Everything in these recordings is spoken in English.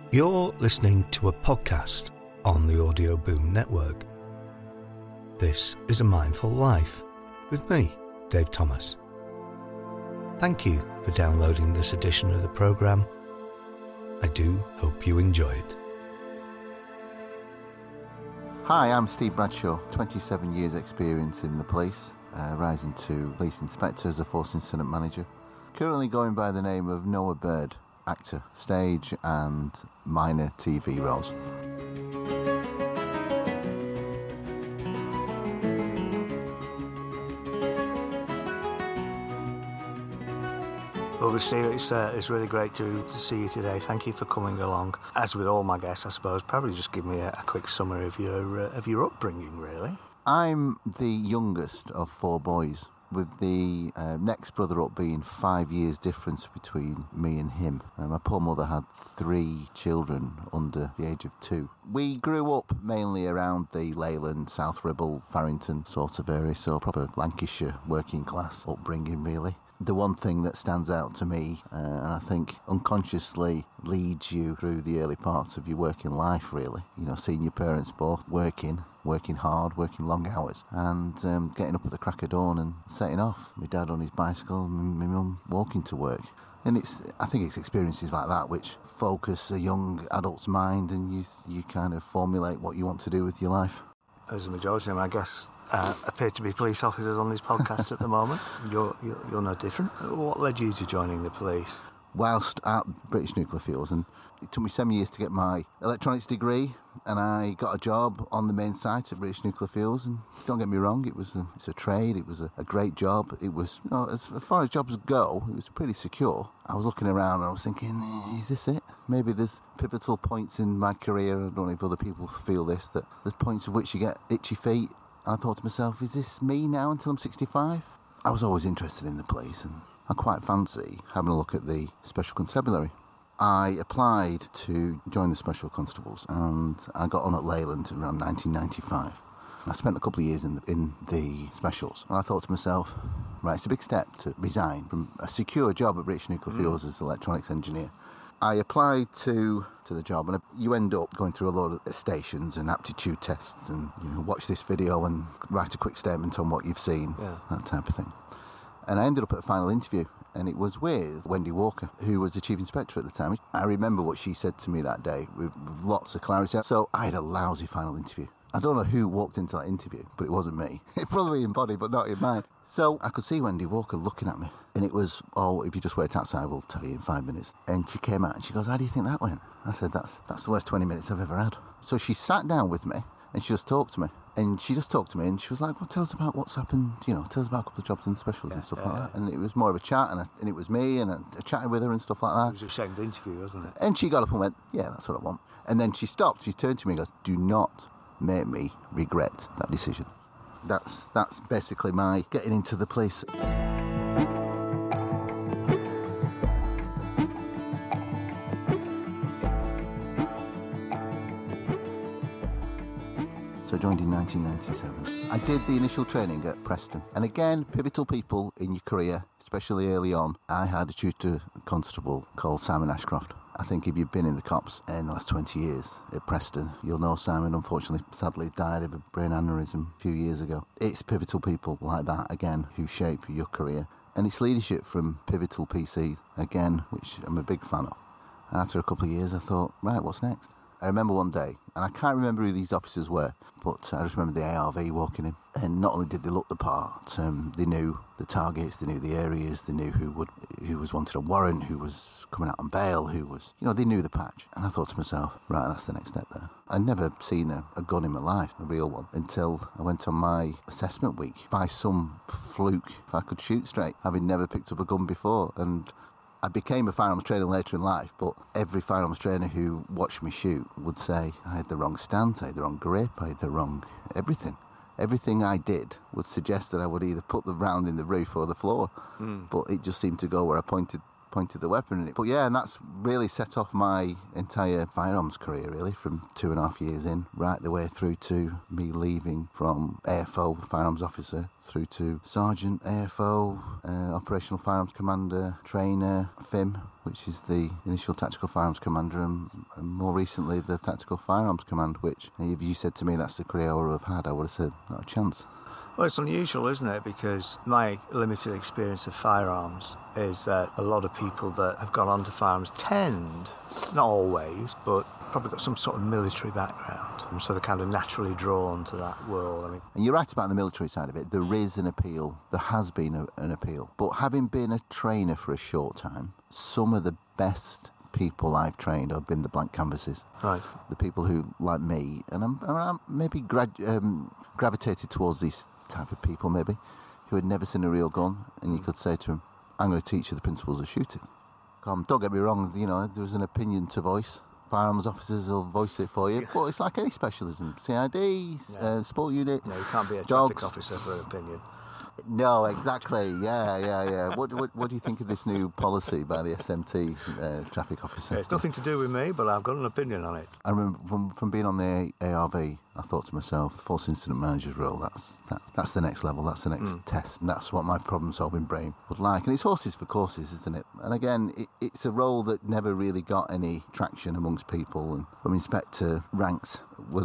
You're listening to a podcast on the Audio Boom Network. This is A Mindful Life with me, Dave Thomas. Thank you for downloading this edition of the programme. I do hope you enjoy it. Hi, I'm Steve Bradshaw, 27 years experience in the police, rising to police inspector as a force incident manager. Currently going by the name of Noah Bird, actor, stage and minor TV roles. Well, Steve, it's really great to see you today. Thank you for coming along. As with all my guests, I suppose, probably just give me a quick summary of your upbringing, really. I'm the youngest of four boys, with the next brother up being 5 years difference between me and him. My poor mother had 3 children under the age of 2. We grew up mainly around the Leyland, South Ribble, Farrington sort of area, so proper Lancashire working class upbringing, really. The one thing that stands out to me, and I think unconsciously leads you through the early parts of your working life, really, seeing your parents both working hard, working long hours, and getting up at the crack of dawn and setting off. My dad on his bicycle, and my mum walking to work. And I think it's experiences like that which focus a young adult's mind, and you kind of formulate what you want to do with your life. As a majority of them, I guess, appear to be police officers on this podcast at the moment. You're no different. What led you to joining the police? Whilst at British Nuclear Fuels, and it took me 7 years to get my electronics degree, and I got a job on the main site at British Nuclear Fuels. And don't get me wrong, it's a trade. It was a great job. It was, as far as jobs go, it was pretty secure. I was looking around and I was thinking, is this it? Maybe there's pivotal points in my career. I don't know if other people feel this, that there's points at which you get itchy feet. And I thought to myself, is this me now until I'm 65? I was always interested in the police, and I quite fancy having a look at the Special Constabulary. I applied to join the Special Constables, and I got on at Leyland around 1995. I spent a couple of years in the Specials, and I thought to myself, right, it's a big step to resign from a secure job at British Nuclear Fuels as electronics engineer. I applied to the job, and you end up going through a lot of stations and aptitude tests, and watch this video and write a quick statement on what you've seen, that type of thing. And I ended up at a final interview, and it was with Wendy Walker, who was the Chief Inspector at the time. I remember what she said to me that day with lots of clarity. So I had a lousy final interview. I don't know who walked into that interview, but it wasn't me. It probably in body, but not in mind. So I could see Wendy Walker looking at me, and it was, if you just wait outside, we'll tell you in 5 minutes. And she came out and she goes, how do you think that went? I said, that's the worst 20 minutes I've ever had. So she sat down with me and she just talked to me. And she just talked to me and she was like, well, tell us about what's happened, tell us about a couple of jobs in the Specials and stuff like that. And it was more of a chat, and it was me, and I chatted with her and stuff like that. It was your second interview, wasn't it? And she got up and went, yeah, that's what I want. And then she stopped, she turned to me and goes, do not make me regret that decision. That's basically my getting into the police. So I joined in 1997. I did the initial training at Preston. And again, pivotal people in your career, especially early on. I had a tutor constable called Simon Ashcroft. I think if you've been in the cops in the last 20 years at Preston, you'll know Simon, unfortunately, sadly died of a brain aneurysm a few years ago. It's pivotal people like that, again, who shape your career. And it's leadership from pivotal PCs, again, which I'm a big fan of. And after a couple of years, I thought, right, what's next? I remember one day, and I can't remember who these officers were, but I just remember the ARV walking in. And not only did they look the part, they knew the targets, they knew the areas, they knew who was wanted on warrant, who was coming out on bail, they knew the patch. And I thought to myself, right, that's the next step there. I'd never seen a gun in my life, a real one, until I went on my assessment week. By some fluke, if I could shoot straight, having never picked up a gun before. And I became a firearms trainer later in life, but every firearms trainer who watched me shoot would say I had the wrong stance, I had the wrong grip, I had the wrong everything. Everything I did would suggest that I would either put the round in the roof or the floor, but it just seemed to go where I pointed pointed the weapon in it. But yeah, and that's really set off my entire firearms career, really, from 2.5 years in, right the way through to me leaving from AFO, firearms officer, through to sergeant, AFO, operational firearms commander, trainer, FIM, which is the initial tactical firearms commander, and more recently the tactical firearms command, which if you said to me that's the career I would have had, I would have said, not a chance. Well, it's unusual, isn't it? Because my limited experience of firearms is that a lot of people that have gone on to firearms tend, not always, but probably got some sort of military background. And so they're kind of naturally drawn to that world. I mean, and you're right about the military side of it. There is an appeal. There has been an appeal. But having been a trainer for a short time, some of the best people I've trained have been the blank canvases. Right. The people who, like me, and I'm maybe gravitated towards these type of people, maybe, who had never seen a real gun, and you could say to them, I'm going to teach you the principles of shooting. Don't get me wrong, there's an opinion to voice. Firearms officers will voice it for you, but it's like any specialism. CID, sport unit, no, you can't be a dogs. traffic officer for an opinion. No, exactly. Yeah. What do you think of this new policy by the SMT traffic officer? Yeah, it's nothing to do with me, but I've got an opinion on it. I remember from being on the ARV, I thought to myself, the Force Incident Manager's role, that's the next level, that's the next test, and that's what my problem-solving brain would like. And it's horses for courses, isn't it? And again, it's a role that never really got any traction amongst people, and from inspector ranks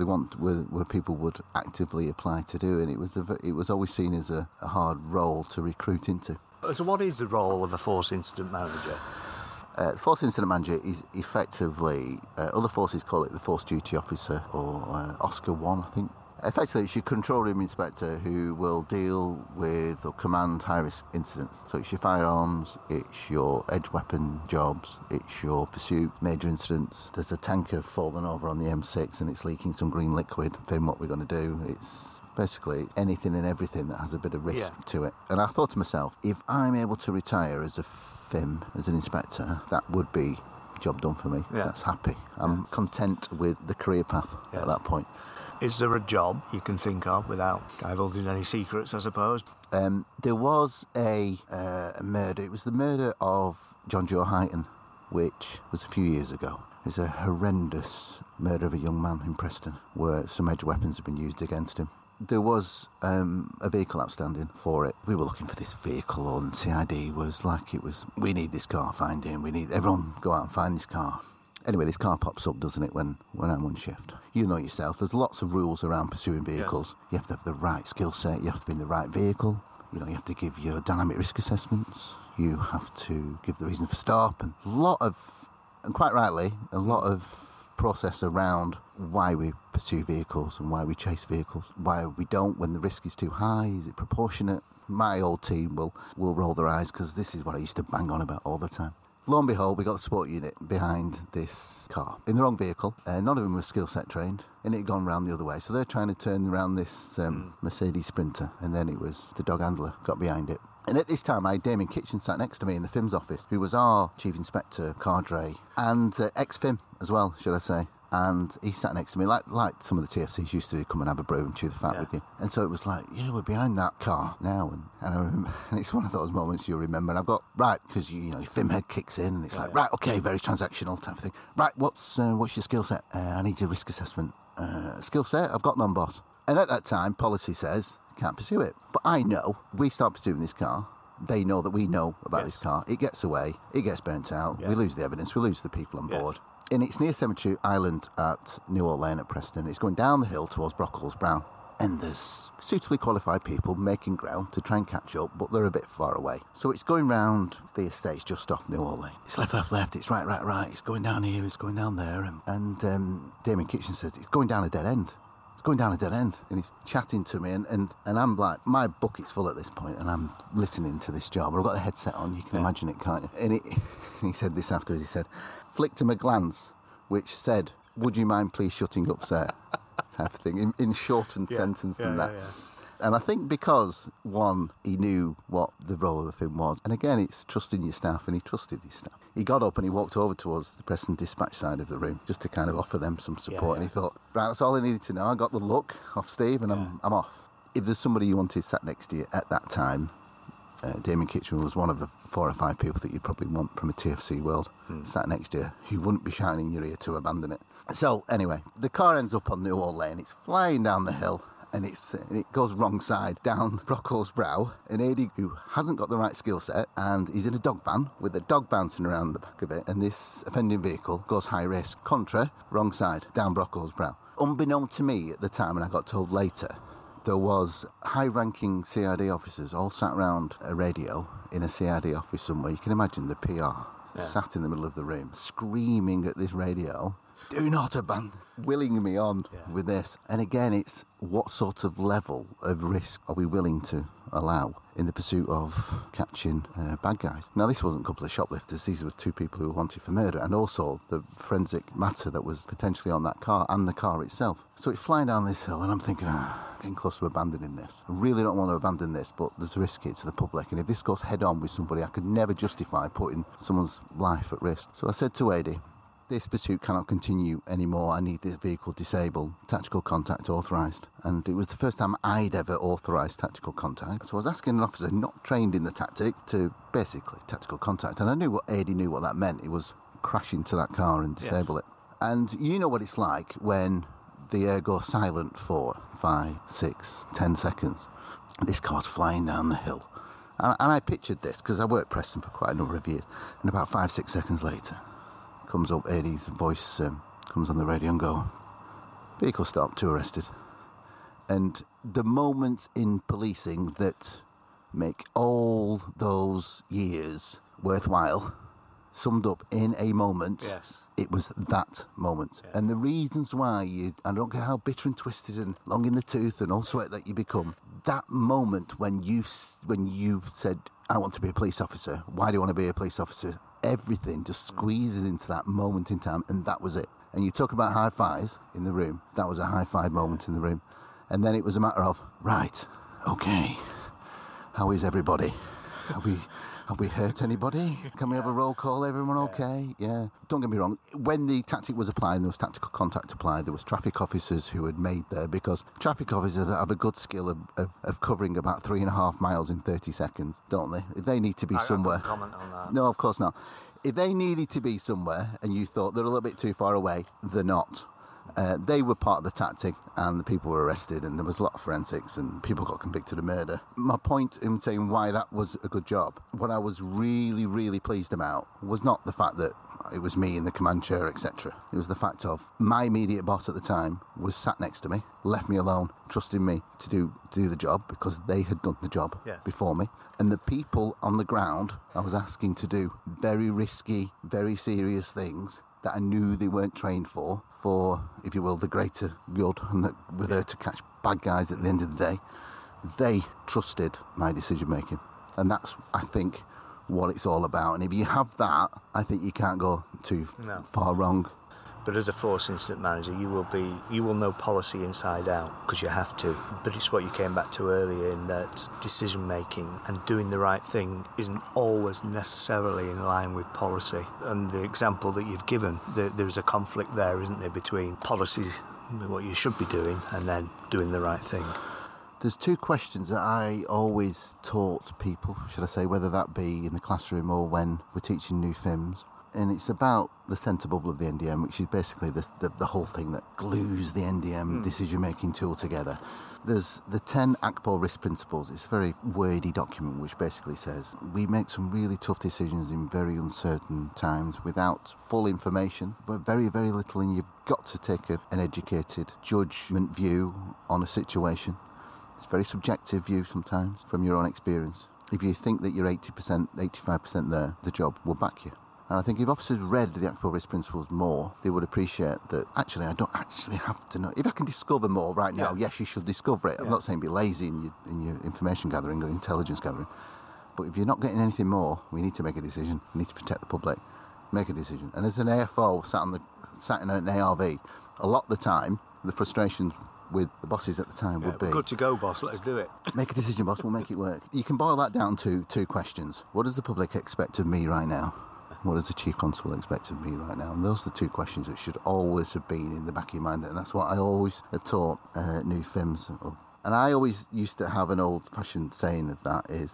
where people would actively apply to do, and it was always seen as a hard role to recruit into. So what is the role of a Force Incident Manager? Force Incident Manager is effectively, other forces call it the Force Duty Officer, or Oscar 1, I think. Effectively, it's your control room inspector who will deal with or command high-risk incidents. So it's your firearms, it's your edge weapon jobs, it's your pursuit, major incidents. There's a tanker fallen over on the M6 and it's leaking some green liquid. Then what we're going to do, it's basically anything and everything that has a bit of risk to it. And I thought to myself, if I'm able to retire as a FIM, as an inspector, that would be job done for me. Yeah. That's happy. I'm content with the career path at that point. Is there a job you can think of without divulging any secrets, I suppose? There was a murder. It was the murder of John Joe Highton, which was a few years ago. It was a horrendous murder of a young man in Preston where some edge weapons had been used against him. There was a vehicle outstanding for it. We were looking for this vehicle, and CID was like, we need this car, find him. Everyone go out and find this car. Anyway, this car pops up, doesn't it, when I'm on shift? You know yourself, there's lots of rules around pursuing vehicles. Yes. You have to have the right skill set, you have to be in the right vehicle, you have to give your dynamic risk assessments, you have to give the reason for stop, and quite rightly, a lot of process around why we pursue vehicles and why we chase vehicles, why we don't when the risk is too high, is it proportionate? My old team will roll their eyes because this is what I used to bang on about all the time. Lo and behold, we got the sport unit behind this car in the wrong vehicle. None of them were skill set trained, and it had gone round the other way. So they're trying to turn around this Mercedes Sprinter, and then it was the dog handler got behind it. And at this time, I had Damien Kitchen sat next to me in the FIM's office, who was our chief inspector, cadre, and ex-FIM as well, should I say. And he sat next to me, like some of the TFCs used to do, come and have a brew and chew the fat with you. And so it was like, we're behind that car now. And I remember, and it's one of those moments you'll remember. And I've got, because your FIM head kicks in, and it's like, right, okay, very transactional type of thing. Right, what's your skill set? I need your risk assessment. Skill set? I've got none, boss. And at that time, policy says, can't pursue it. But I know, we start pursuing this car. They know that we know about this car. It gets away. It gets burnt out. We lose the evidence. We lose the people on board. And it's near Cemetery Island at Newhall Lane at Preston. It's going down the hill towards Brockles Brown. And there's suitably qualified people making ground to try and catch up, but they're a bit far away. So it's going round the estates just off Newhall Lane. It's left, it's right. It's going down here, it's going down there. And Damien Kitchen says, it's going down a dead end. And he's chatting to me, and I'm like, my bucket's full at this point, and I'm listening to this job. I've got the headset on, you can imagine it, can't you? And he said this afterwards, he said, flicked him a glance, which said, would you mind please shutting up, sir? Type of thing, in shortened sentence than that. Yeah. And I think because, one, he knew what the role of the film was, and again, it's trusting your staff, and he trusted his staff. He got up and he walked over towards the Preston Dispatch side of the room, just to kind of offer them some support, and he thought, right, that's all I needed to know. I got the look off Steve, and I'm off. If there's somebody you wanted sat next to you at that time, Damien Kitchen was one of the 4 or 5 people that you probably want from a TFC world sat next to you who wouldn't be shouting in your ear to abandon it. So anyway, the car ends up on New Hall Lane. It's flying down the hill. And it goes wrong side down Brockhall's Brow. And Adi, who hasn't got the right skill set, and he's in a dog van with a dog bouncing around the back of it, and this offending vehicle goes high risk. Contra, wrong side, down Brockhall's Brow. Unbeknown to me at the time, and I got told later, there was high-ranking CID officers all sat around a radio in a CID office somewhere. You can imagine the PR sat in the middle of the room, screaming at this radio, "Do not abandon," willing me on with this. And again, it's what sort of level of risk are we willing to allow in the pursuit of catching bad guys? Now, this wasn't a couple of shoplifters. These were 2 people who were wanted for murder, and also the forensic matter that was potentially on that car and the car itself. So it's flying down this hill, and I'm thinking, getting close to abandoning this. I really don't want to abandon this, but there's a risk here to the public, and if this goes head-on with somebody, I could never justify putting someone's life at risk. So I said to Adi, this pursuit cannot continue anymore. I need this vehicle disabled, tactical contact authorised. And it was the first time I'd ever authorised tactical contact. So I was asking an officer not trained in the tactic to basically tactical contact. And I knew Adi knew what that meant. It was crash into that car and disable it. And you know what it's like when the air goes silent for 5, 6, 10 seconds. This car's flying down the hill. And I pictured this because I worked Preston for quite a number of years. And about 5, 6 seconds later, comes up, Adi's voice comes on the radio and go, "Vehicle stopped, 2 arrested." And the moments in policing that make all those years worthwhile, summed up in a moment, it was that moment. Yeah. And the reasons why I don't care how bitter and twisted and long in the tooth and all sweat that you become, that moment when you said, "I want to be a police officer. Why do you want to be a police officer?" Everything just squeezes into that moment in time, and that was it. And you talk about high fives in the room. That was a high five moment in the room. And then it was a matter of, right, okay, how is everybody? Have we hurt anybody? Can we have a roll call? Everyone okay? Yeah. Don't get me wrong. When the tactic was applied, there was tactical contact applied, there was traffic officers who had made there, because traffic officers have a good skill of covering about 3.5 miles in 30 seconds, don't they? If they need to be somewhere... I can't comment on that. No, of course not. If they needed to be somewhere and you thought they're a little bit too far away, they're not. They were part of the tactic, and the people were arrested, and there was a lot of forensics, and people got convicted of murder. My point in saying why that was a good job, what I was really, really pleased about was not the fact that it was me in the command chair, etc. It was the fact of my immediate boss at the time was sat next to me, left me alone, trusting me to do the job because they had done the job before me. And the people on the ground I was asking to do very risky, very serious things that I knew they weren't trained for, if you will, the greater good, and that were there to catch bad guys at the end of the day. They trusted my decision making. And that's, I think, what it's all about. And if you have that, I think you can't go too far wrong. But as a force incident manager, you will know policy inside out, because you have to. But it's what you came back to earlier, in that decision making and doing the right thing isn't always necessarily in line with policy. And the example that you've given, there's a conflict there, isn't there, between policy, what you should be doing, and then doing the right thing. There's 2 questions that I always taught people, should I say, whether that be in the classroom or when we're teaching new FIMs. And it's about the centre bubble of the NDM, which is basically the whole thing that glues the NDM decision-making tool together. There's the 10 ACPO risk principles. It's a very wordy document which basically says we make some really tough decisions in very uncertain times without full information, but very, very little, and you've got to take an educated judgment view on a situation. It's a very subjective view sometimes from your own experience. If you think that you're 80%, 85% there, the job will back you. And I think if officers read the ACPO risk principles more, they would appreciate that, actually, I don't actually have to know. If I can discover more right now, yes, you should discover it. I'm not saying be lazy in your information gathering or intelligence gathering. But if you're not getting anything more, we need to make a decision. We need to protect the public. Make a decision. And as an AFO sat in an ARV, a lot of the time, the frustration with the bosses at the time would be... Good to go, boss, let's do it. Make a decision, boss, we'll make it work. You can boil that down to 2 questions. What does the public expect of me right now? What does the Chief Constable expect of me right now? And those are the 2 questions that should always have been in the back of your mind. And that's what I always have taught new FIMs. And I always used to have an old-fashioned saying of that is,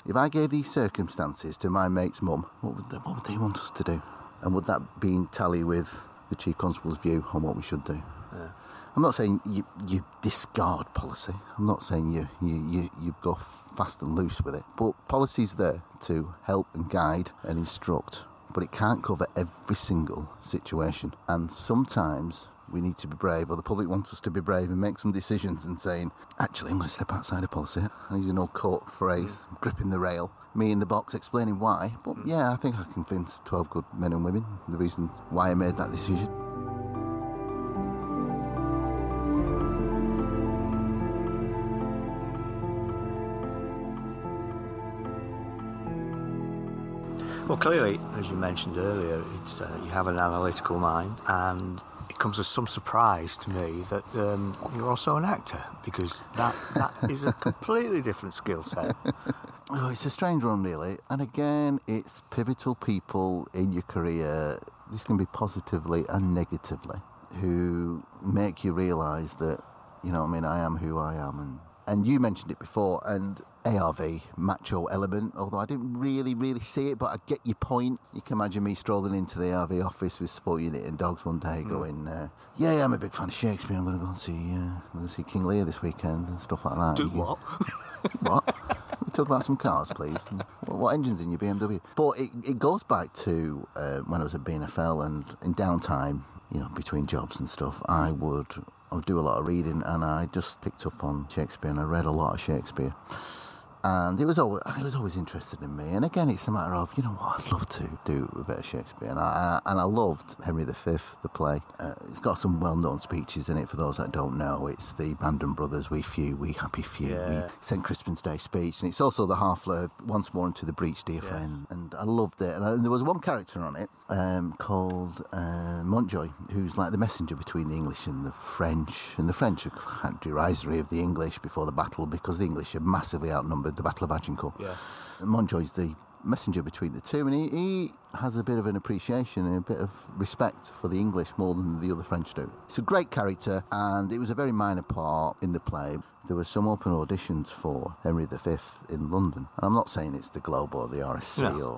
if I gave these circumstances to my mate's mum, what would they want us to do? And would that be in tally with the Chief Constable's view on what we should do? Yeah. I'm not saying you discard policy. I'm not saying you go fast and loose with it. But policy's there to help and guide and instruct. But it can't cover every single situation. And sometimes we need to be brave, or the public wants us to be brave and make some decisions and saying, actually, I'm going to step outside of policy. I use an old court phrase, gripping the rail, me in the box explaining why. But yeah, I think I convinced 12 good men and women the reasons why I made that decision. Well, clearly, as you mentioned earlier, it's you have an analytical mind, and it comes as some surprise to me that you're also an actor, because that is a completely different skill set. Oh, it's a strange one, really. And again, it's pivotal people in your career, this can be positively and negatively, who make you realise that, you know what I mean, I am who I am. And you mentioned it before, and ARV, macho element, although I didn't really see it, but I get your point. You can imagine me strolling into the ARV office with Sport Unit and Dogs one day going, yeah, I'm a big fan of Shakespeare, I'm going to go and see King Lear this weekend and stuff like that. Do what? What? We talk about some cars, please. What engine's in your BMW? But it goes back to when I was at BNFL, and in downtime, you know, between jobs and stuff, I would do a lot of reading, and I just picked up on Shakespeare, and I read a lot of Shakespeare. And I was always interested in me. And again, it's a matter of, you know what, I'd love to do a bit of Shakespeare. And I loved Henry V, the play. It's got some well-known speeches in it for those that don't know. It's the Bandon Brothers, We Few, We Happy Few, We St. Crispin's Day speech. And it's also the Harfleur, Once More Into the Breach, Dear Friend. And I loved it. And there was one character on it called Montjoy, who's like the messenger between the English and the French. And the French are derisory of the English before the battle, because the English are massively outnumbered. The Battle of Agincourt. Yes. Montjoy's the messenger between the two, and he has a bit of an appreciation and a bit of respect for the English more than the other French do. It's a great character, and it was a very minor part in the play. There were some open auditions for Henry V in London, and I'm not saying it's the Globe or the RSC or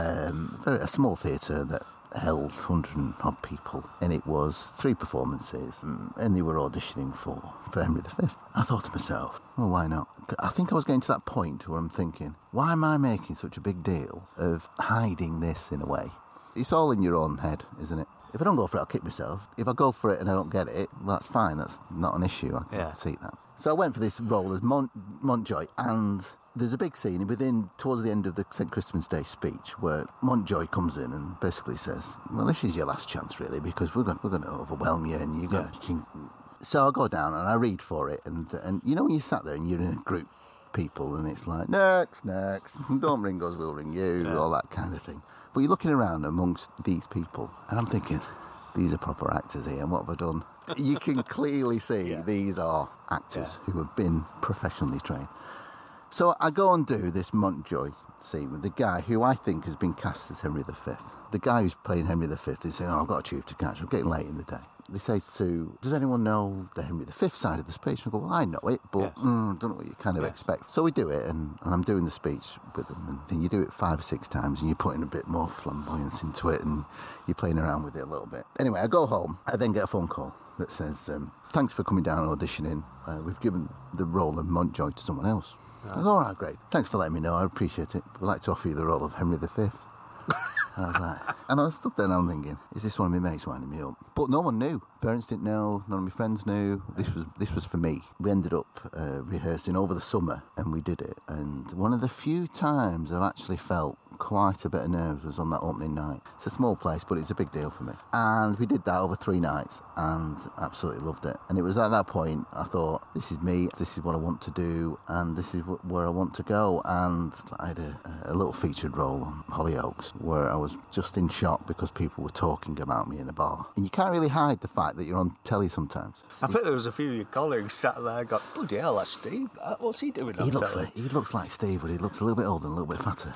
a small theatre that held 100 and odd people, and it was 3 performances, and they were auditioning for Henry V. I thought to myself, well, why not? I think I was getting to that point where I'm thinking, why am I making such a big deal of hiding this in a way? It's all in your own head, isn't it? If I don't go for it, I'll kick myself. If I go for it and I don't get it, well, that's fine. That's not an issue. I can see that. So I went for this role as Montjoy, and there's a big scene towards the end of the St. Crispin's Day speech where Montjoy comes in and basically says, well, this is your last chance, really, because we're going to overwhelm you, and you're going to... So I go down and I read for it, and you know when you sat there and you're in a group of people and it's like, next, don't ring us, we'll ring you, all that kind of thing. But you're looking around amongst these people, and I'm thinking, these are proper actors here, and what have I done? You can clearly see these are actors who have been professionally trained. So I go and do this Montjoy scene with the guy who I think has been cast as Henry V. The guy who's playing Henry V is saying, I've got a tube to catch, I'm getting late in the day. They say does anyone know the Henry V side of the speech? And I go, well, I know it, but I don't know what you kind of expect. So we do it, and I'm doing the speech with them, and then you do it 5 or 6 times, and you're putting a bit more flamboyance into it, and you're playing around with it a little bit. Anyway, I go home. I then get a phone call that says, thanks for coming down and auditioning. We've given the role of Montjoy to someone else. I go, all right, great. Thanks for letting me know. I appreciate it. We'd like to offer you the role of Henry V. And I stood there and I'm thinking, is this one of my mates winding me up? But no one knew. Parents didn't know, none of my friends knew. This was for me. We ended up rehearsing over the summer, and we did it. And one of the few times I've actually felt quite a bit of nerves was on that opening night. It's a small place, but it's a big deal for me. And we did that over 3 nights and absolutely loved it. And it was at that point I thought, this is me, this is what I want to do, and this is where I want to go. And I had a little featured role on Hollyoaks where I was just in shock because people were talking about me in a bar. And you can't really hide the fact that you're on telly sometimes. I bet there was a few of your colleagues sat there and got, bloody hell, that's Steve. What's he doing on telly? He looks like Steve, but he looks a little bit older and a little bit fatter.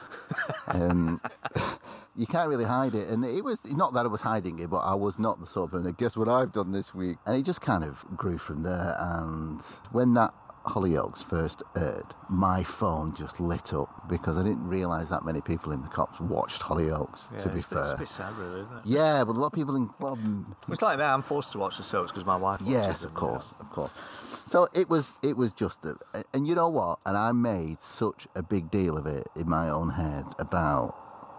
You can't really hide it, and it was not that I was hiding it, but I was not the sort of, and guess what I've done this week? And it just kind of grew from there. And when that Hollyoaks first aired, my phone just lit up because I didn't realise that many people in the Cops watched Hollyoaks, to be fair. It's a bit sad, really, isn't it? Yeah, but a lot of people in... It's like that. I'm forced to watch the soaps because my wife watches them. Yes, of course. So it was just and you know what? And I made such a big deal of it in my own head about,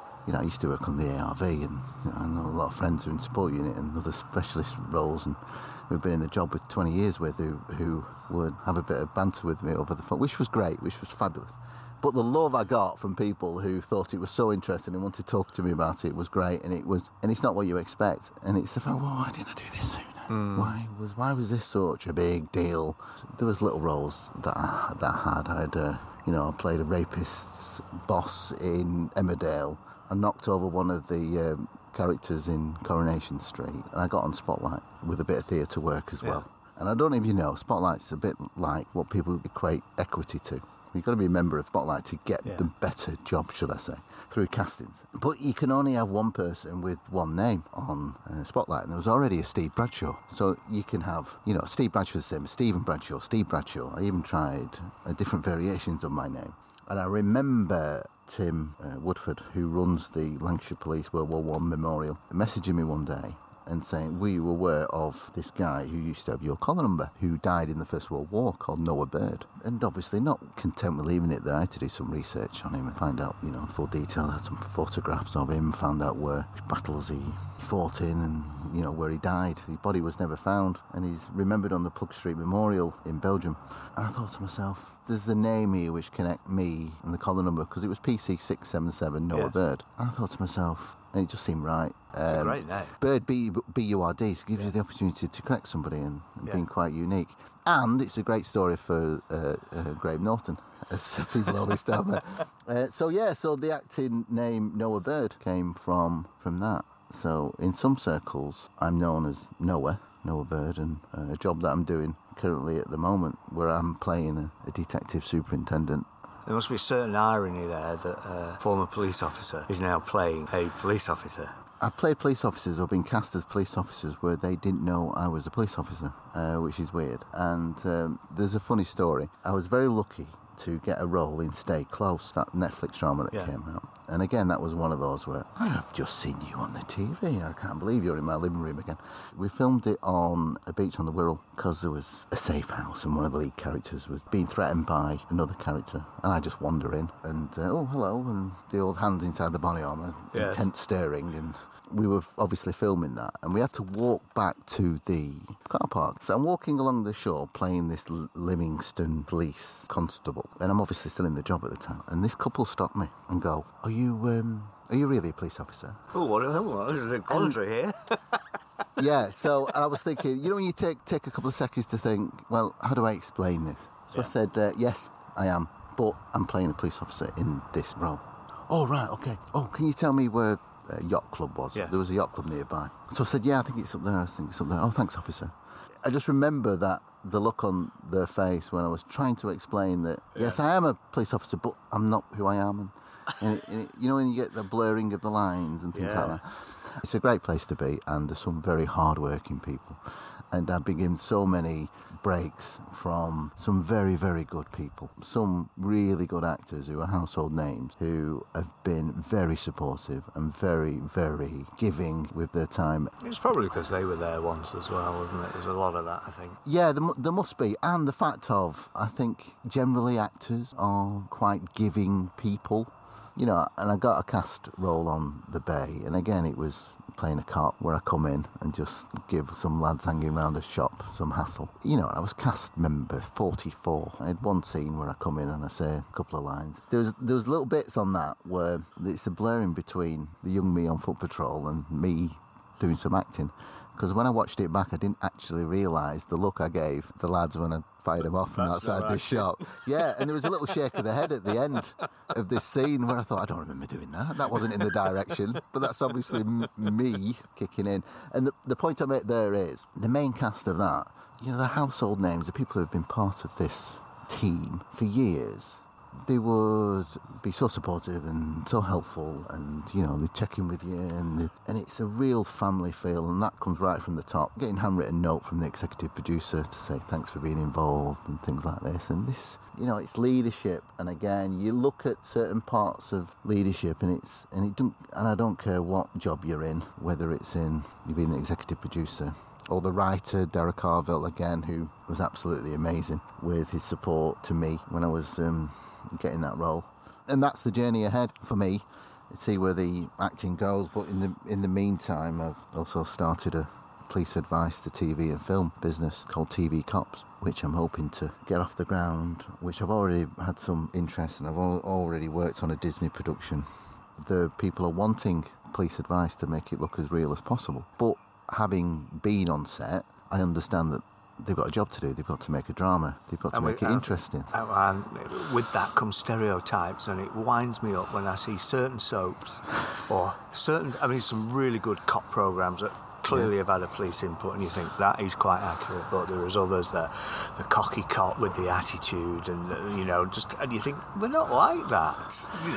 I used to work on the ARV, and I know a lot of friends who are in support unit and other specialist roles, and who've been in the job with 20 years with, who would have a bit of banter with me over the phone, which was great, which was fabulous. But the love I got from people who thought it was so interesting and wanted to talk to me about it was great, and it's not what you expect. And it's the fact, well, why didn't I do this sooner? Why was this such a big deal? There was little roles that I had. I had I played a rapist's boss in Emmerdale. I knocked over one of the characters in Coronation Street, and I got on Spotlight with a bit of theatre work as well. And I don't know if you know, Spotlight's a bit like what people equate Equity to. You've got to be a member of Spotlight to get the better job, should I say, through castings. But you can only have one person with one name on Spotlight, and there was already a Steve Bradshaw. So you can have, Steve Bradshaw the same as Stephen Bradshaw, Steve Bradshaw. I even tried different variations of my name. And I remember Tim Woodford, who runs the Lancashire Police World War I Memorial, messaging me one day and saying, were you aware of this guy who used to have your collar number, who died in the First World War, called Noah Bird? And obviously not content with leaving it there, I had to do some research on him and find out, full detail. I had some photographs of him, found out which battles he fought in and, where he died. His body was never found, and he's remembered on the Plug Street Memorial in Belgium. And I thought to myself, there's a name here which connect me and the collar number, because it was PC 677 Noah Bird. And I thought to myself, and it just seemed right. It's a great name. Bird, B-U-R-D, so it gives you the opportunity to connect somebody and being quite unique. And it's a great story for Graham Norton, as people always tell me. So the acting name Noah Bird came from that. So in some circles, I'm known as Noah Bird, and a job that I'm doing currently at the moment, where I'm playing a detective superintendent. There must be a certain irony there that a former police officer is now playing a police officer. I've played police officers or been cast as police officers where they didn't know I was a police officer, which is weird. And there's a funny story. I was very lucky to get a role in Stay Close, that Netflix drama that came out. And again, that was one of those where, I have just seen you on the TV. I can't believe you're in my living room again. We filmed it on a beach on the Wirral because there was a safe house and one of the lead characters was being threatened by another character. And I just wander in and, oh, hello, and the old hands inside the body armour, intense staring, and we were obviously filming that, and we had to walk back to the car park. So I'm walking along the shore playing this Livingston police constable, and I'm obviously still in the job at the time. And this couple stop me and go, Are you really a police officer? Oh, this is a quandary here. Yeah, so I was thinking, when you take a couple of seconds to think, well, how do I explain this? So I said, yes, I am, but I'm playing a police officer in this role. Oh, right, okay. Oh, can you tell me where yacht club was? There was a yacht club nearby. So I said, I think it's up there. Oh, thanks, officer. I just remember that the look on their face when I was trying to explain that, yes, I am a police officer, but I'm not who I am. And when you get the blurring of the lines and things like that. It's a great place to be, and there's some very hard-working people. And I've been given so many breaks from some very, very good people. Some really good actors who are household names, who have been very supportive and very, very giving with their time. It's probably because they were there once as well, isn't it? There's a lot of that, I think. Yeah, there must be. And the fact of, I think, generally actors are quite giving people. And I got a cast role on The Bay, and again, it was playing a cop where I come in and just give some lads hanging around a shop some hassle. I was cast member 44. I had one scene where I come in and I say a couple of lines. There was little bits on that where it's a blurring between the young me on foot patrol and me doing some acting. Because when I watched it back, I didn't actually realise the look I gave the lads when I fired them off from outside the shop. Yeah, and there was a little shake of the head at the end of this scene where I thought, I don't remember doing that. That wasn't in the direction. But that's obviously me kicking in. And the point I make there is, the main cast of that, the household names, the people who have been part of this team for years, they would be so supportive and so helpful, and they check in with you, and it's a real family feel, and that comes right from the top. Getting handwritten note from the executive producer to say thanks for being involved and things like this, and this, it's leadership. And again, you look at certain parts of leadership, and I don't care what job you're in, whether it's in you being the executive producer or the writer, Derek Harville, again, who was absolutely amazing with his support to me when I was getting that role. And that's the journey ahead for me, see where the acting goes. But in the meantime, I've also started a police advice to TV and film business called TV Cops, which I'm hoping to get off the ground, which I've already had some interest in. I've already worked on a Disney production. The people are wanting police advice to make it look as real as possible. But having been on set, I understand that they've got a job to do. They've got to make a drama. They've got to make it interesting. And with that comes stereotypes, and it winds me up when I see certain soaps or some really good cop programmes that clearly have had a police input, and you think that is quite accurate. But there is others that the cocky cop with the attitude, and and you think we're not like that.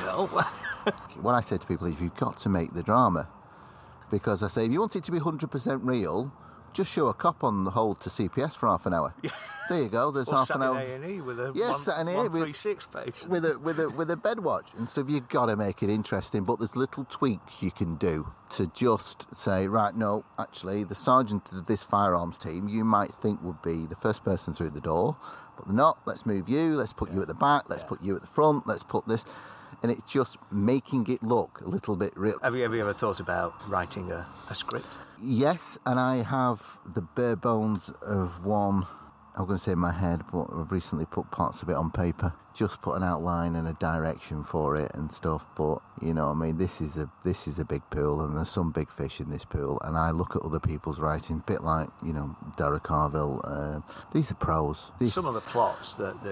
What I say to people is, you've got to make the drama. Because I say, if you want it to be 100% real, just show a cop on the hold to CPS for half an hour. There you go. There's half an hour. A&E with a 136 patient with a bed watch. And so you've got to make it interesting. But there's little tweaks you can do to just say, right, no, actually, the sergeant of this firearms team, you might think would be the first person through the door, but they're not. Let's move you. Let's put you at the back. Let's put you at the front. Let's put this. And it's just making it look a little bit real. Have you ever thought about writing a script? Yes, and I have the bare bones of one, I'm going to say in my head, but I've recently put parts of it on paper. Just put an outline and a direction for it and stuff. But, this is a big pool, and there's some big fish in this pool. And I look at other people's writing, a bit like, Derek Harville. These are pros. Some of the plots that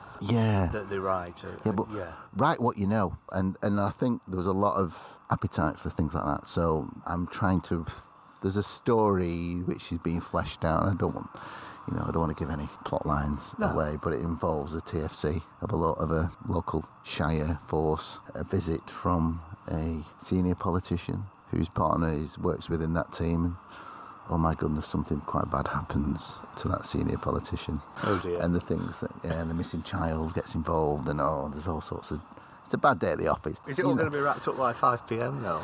they write. Write what you know, and I think there was a lot of appetite for things like that. So I'm trying to. There's a story which is being fleshed out. I don't want to give any plot lines away, but it involves a TFC of a local Shire force, a visit from a senior politician whose partner works within that team. And, oh my goodness, something quite bad happens to that senior politician. Oh dear. And the things and the missing child gets involved, and there's all sorts of. It's a bad day at the office. Is it all going to be wrapped up by 5 p.m. now?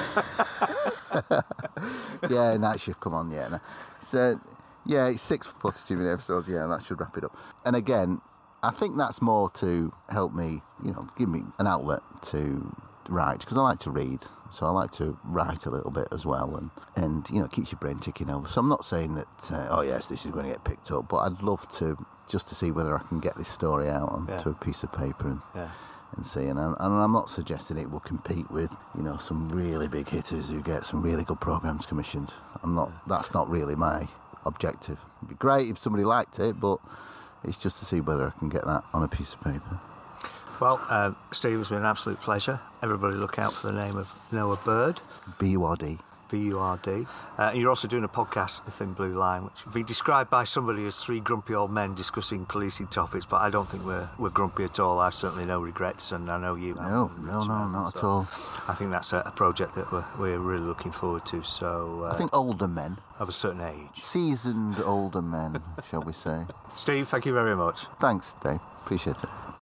Yeah, night shift come on, yeah. So, it's 6 42-minute episodes, that should wrap it up. And again, I think that's more to help me, give me an outlet to write, because I like to read. So I like to write a little bit as well, and keeps your brain ticking over. So I'm not saying that, this is going to get picked up, but I'd love to see whether I can get this story out onto a piece of paper and see. And I'm not suggesting it will compete with, some really big hitters who get some really good programmes commissioned. That's not really my objective. It'd be great if somebody liked it, but it's just to see whether I can get that on a piece of paper. Well, Steve, it's been an absolute pleasure. Everybody look out for the name of Noah Bird. B-U-R-D. B-U-R-D. You're also doing a podcast, The Thin Blue Line, which would be described by somebody as 3 grumpy old men discussing policing topics, but I don't think we're grumpy at all. I've certainly no regrets, and I know you have. No, not at all. I think that's a project that we're really looking forward to. So I think older men. Of a certain age. Seasoned older men, shall we say. Steve, thank you very much. Thanks, Dave. Appreciate it.